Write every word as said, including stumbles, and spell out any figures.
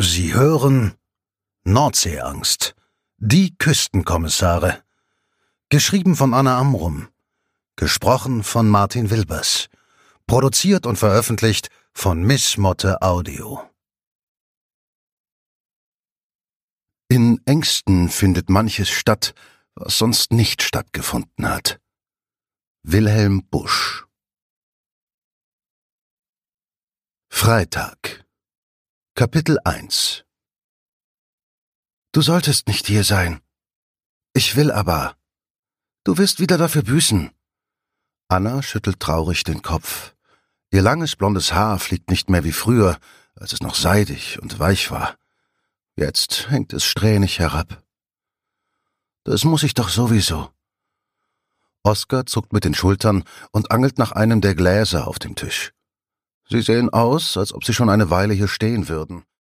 Sie hören Nordseeangst. Die Küstenkommissare. Geschrieben von Anna Amrum. Gesprochen von Martin Wilbers. Produziert und veröffentlicht von Miss Motte Audio. In Ängsten findet manches statt, was sonst nicht stattgefunden hat. Wilhelm Busch. Freitag. Kapitel eins. Du solltest nicht hier sein. Ich will aber. Du wirst wieder dafür büßen. Anna schüttelt traurig den Kopf. Ihr langes blondes Haar fliegt nicht mehr wie früher, als es noch seidig und weich war. Jetzt hängt es strähnig herab. Das muss ich doch sowieso. Oskar zuckt mit den Schultern und angelt nach einem der Gläser auf dem Tisch. Sie sehen aus, als ob sie schon eine Weile hier stehen würden.